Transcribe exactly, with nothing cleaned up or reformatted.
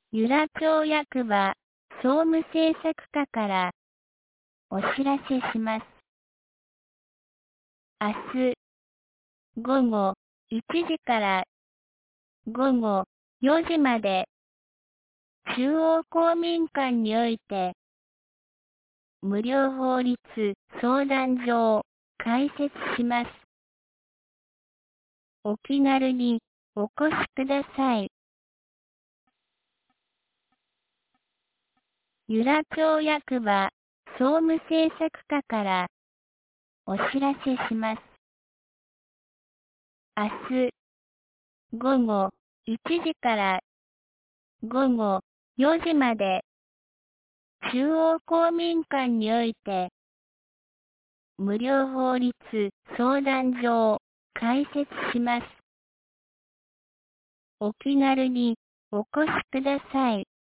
由良町役場総務政策課からお知らせします。明日午後いちじから午後よじまで中央公民館において無料法律相談所を開設します。お気軽にお越しください。由良町役場総務政策課からお知らせします。明日午後いちじから午後よじまで中央公民館において無料法律相談所を開設します。お気軽にお越しください。